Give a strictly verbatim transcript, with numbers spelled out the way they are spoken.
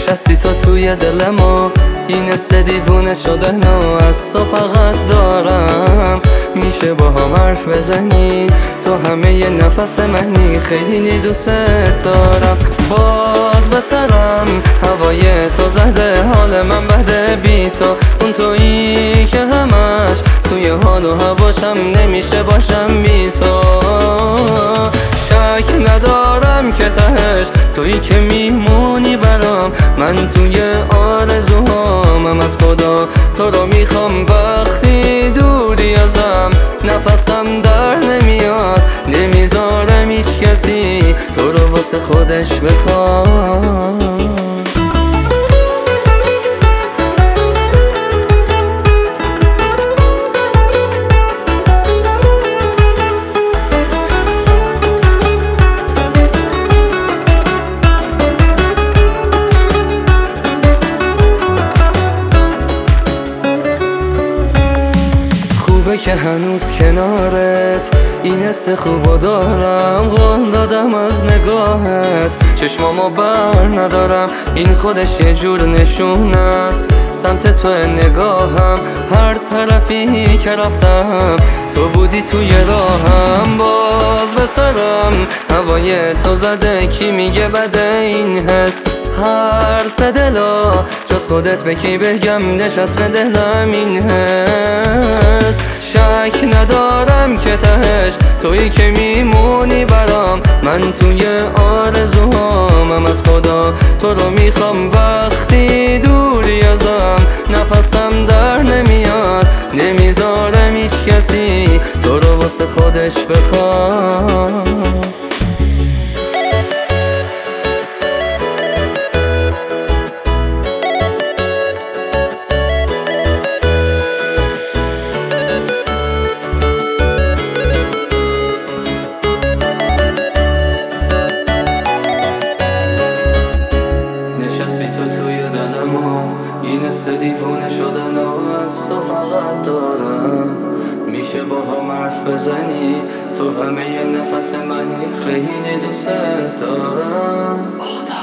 نشستی تو توی دل ما، این حس دیوونه شدن و از تو فقط دارم. میشه با هم حرف بزنی، تو همه ی نفس منی، خیلی دوست دارم. باز به سرم هوای تو زده، حال من بده بی تو، اون تویی که همش توی حال و هواشم، نمیشه باشم بی تو. شک ندارم که تهش تویی که میمونی برام، من توی آرزوهامم از خدا تو رو میخوام. وقتی دوری ازم نفسم در نمیاد، نمیذارم هیچ کسی تو رو واسه خودش بخواد. که هنوز کنارت این حس خوبا دارم، قول دادم از نگاهت چشمامو بر ندارم. این خودش یه جور نشون است سمت تو نگاهم، هر طرفی که رفتم تو بودی توی راهم. باز به سرم هوای تو زده، کی میگه بده این حس حرف دلا، جز خودت به کی بگم نشست به دلم این حس. شک ندارم که تهش تویی که میمونی برام، من توی آرزوهامم از خدا تو رو میخوام. وقتی دوری ازم نفسم در نمیاد، نمیذارم هیچ کسی تو رو واسه خودش بخواد. این حس دیوونه شدن و از تو فقط دارم. میشه با هم حرف بزنی، تو همه ی نفس منی، خیلی دوست دارم.